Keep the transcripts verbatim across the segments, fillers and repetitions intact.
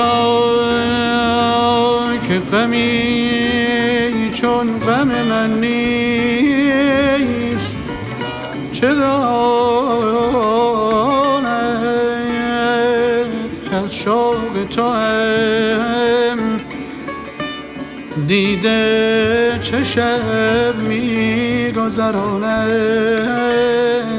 که غمی چون غم من نیست چه داند که از شوق تو هم دیده چه شب می گذراند.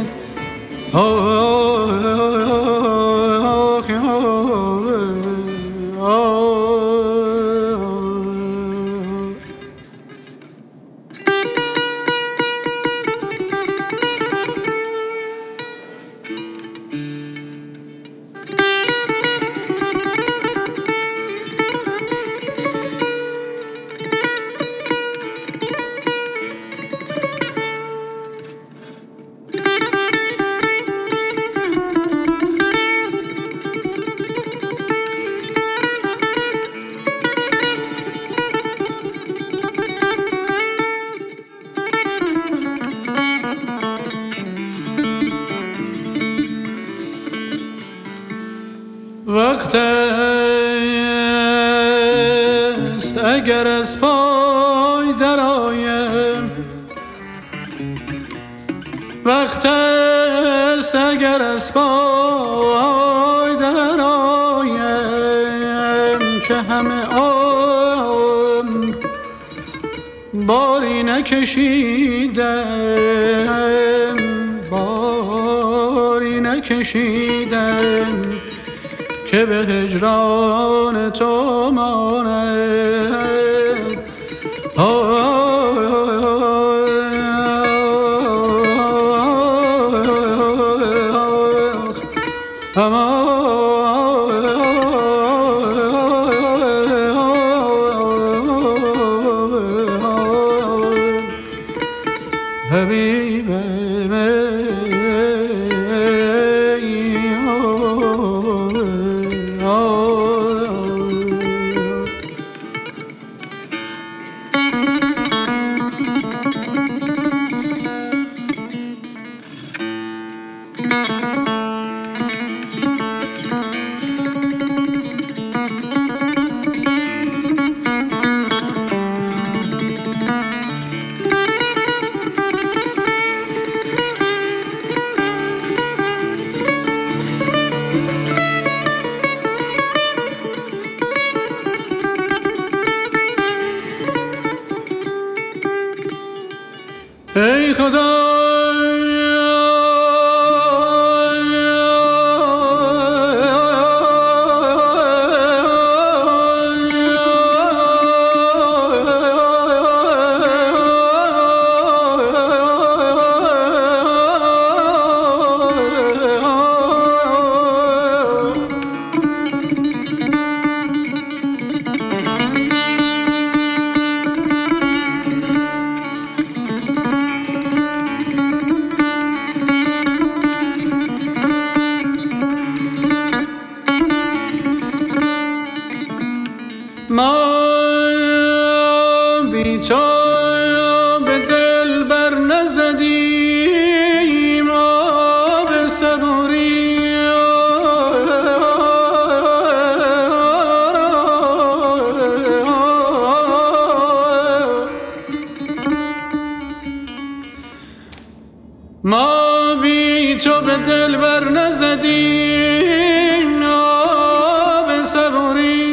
وقت است اگر از پای درآیم، وقت است اگر از پای درآیم که همه عمر باری نکشیدم، باری نکشیدم که به هجران تو ماند. ای خدا ما بی تو به دل بر نزدیم آب صبوری، ما بی تو به دل بر نزدیم آب صبوری،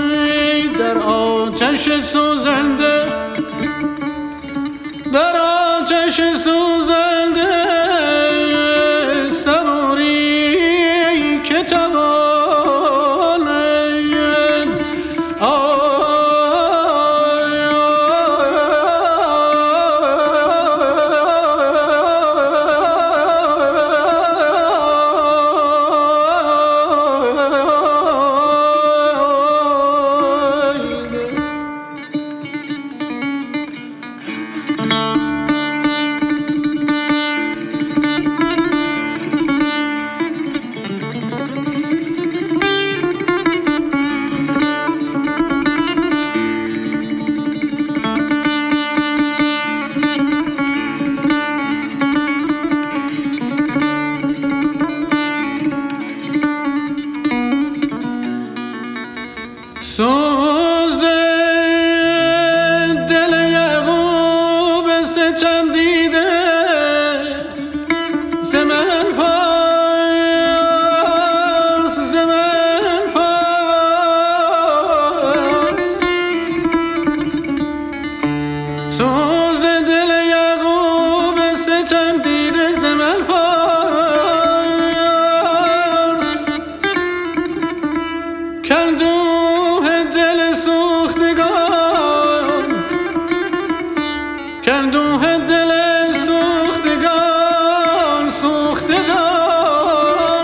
آتش سوزنده در آتش سوزنده صبوری که تواند سوز دل یعقوب ستم دیده زمن پارس زمن پارس سوز دل یعقوب ستم دیده زمن پارس کندوه دل سوختگان کندوه دل سوختگان سوختگان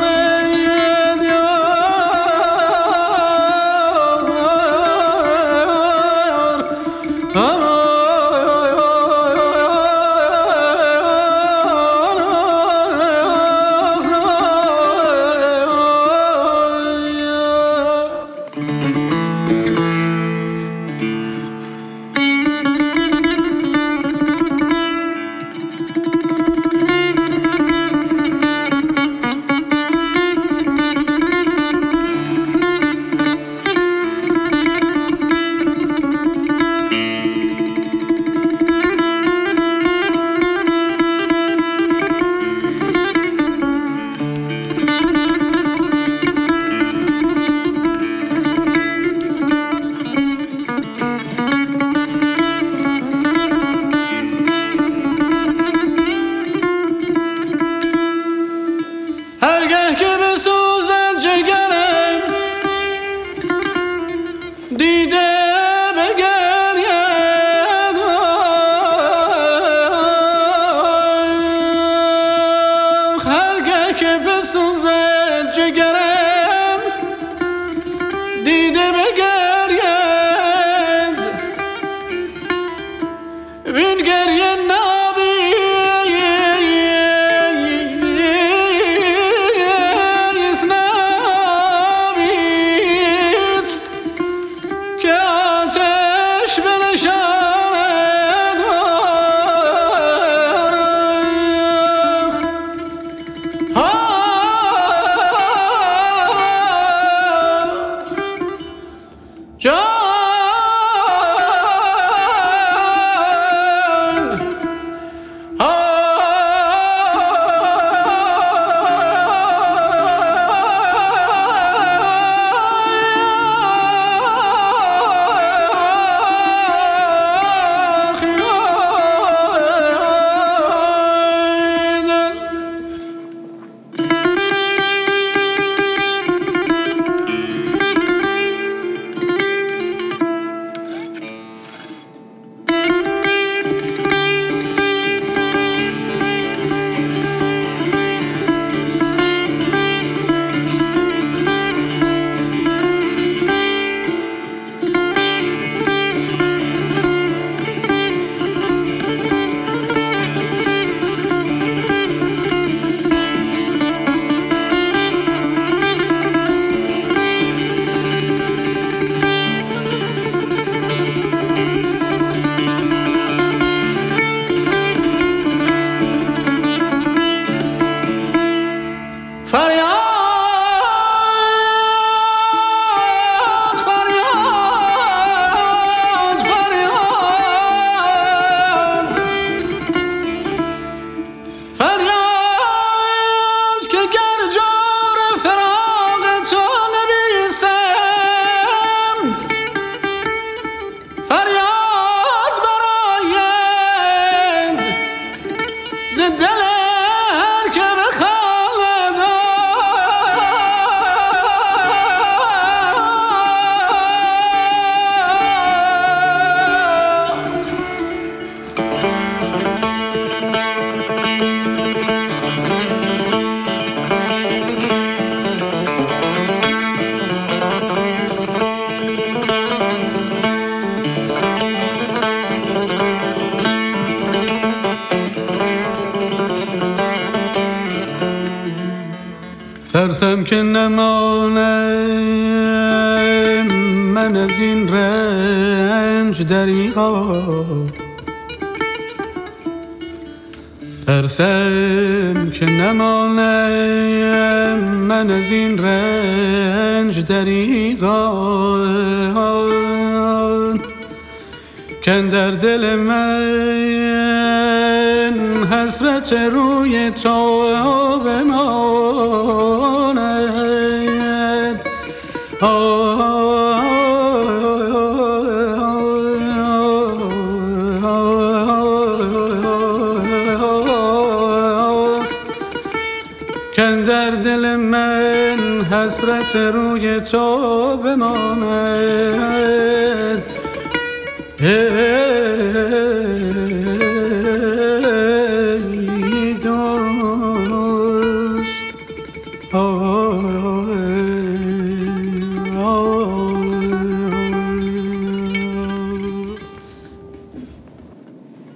دیده بگرید هرگه که بسوزد جگرم دیده بگرید وین گریه نابیست نابیست که آتش بنشاند جان فریاد فریاد فریاد فریاد که گر جور فراق تو نبیسم فریاد براید ز دل هر که بخواد ترسم که نمانم من از این رنج دریغا ترسم که نمانم من از این رنج دریغا، کاندر دل من حسرت روی تو بماند. کاندر دل من حسرت روی تو بماند.